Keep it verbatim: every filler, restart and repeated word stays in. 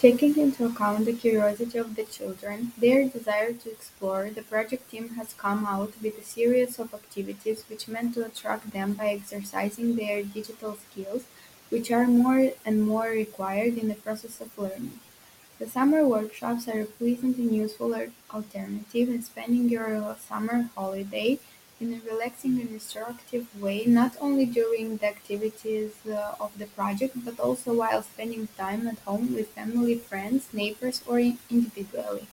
Taking into account the curiosity of the children, their desire to explore, the project team has come out with a series of activities which meant to attract them by exercising their digital skills, which are more and more required in the process of learning. The summer workshops are a pleasant and useful al- alternative in spending your summer holiday in a relaxing and instructive way, not only during the activities uh, of the project, but also while spending time at home with family, friends, neighbors, or in- individually.